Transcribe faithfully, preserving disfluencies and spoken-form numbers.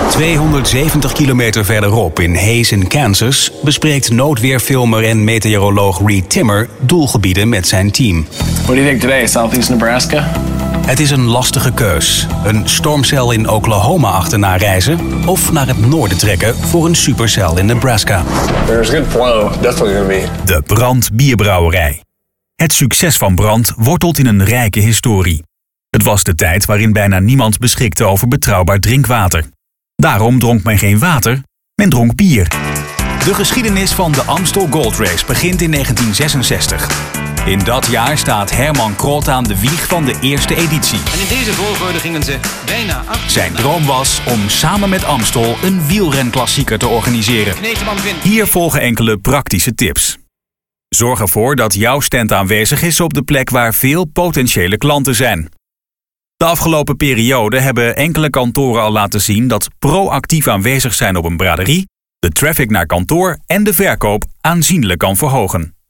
tweehonderdzeventig kilometer verderop in Hazen, Kansas, bespreekt noodweerfilmer en meteoroloog Reed Timmer doelgebieden met zijn team. What do you think today, Southeast Nebraska? Het is een lastige keus. Een stormcel in Oklahoma achterna reizen of naar het noorden trekken voor een supercel in Nebraska. There's good flow, definitely gonna be. De Brandt Bierbrouwerij. Het succes van Brandt wortelt in een rijke historie. Het was de tijd waarin bijna niemand beschikte over betrouwbaar drinkwater. Daarom dronk men geen water, men dronk bier. De geschiedenis van de Amstel Gold Race begint in negentien zesenzestig. In dat jaar staat Herman Krot aan de wieg van de eerste editie. En in deze volgorde gingen ze bijna af. Zijn droom was om samen met Amstel een wielrenklassieker te organiseren. Hier volgen enkele praktische tips. Zorg ervoor dat jouw stand aanwezig is op de plek waar veel potentiële klanten zijn. De afgelopen periode hebben enkele kantoren al laten zien dat proactief aanwezig zijn op een braderie de traffic naar kantoor en de verkoop aanzienlijk kan verhogen.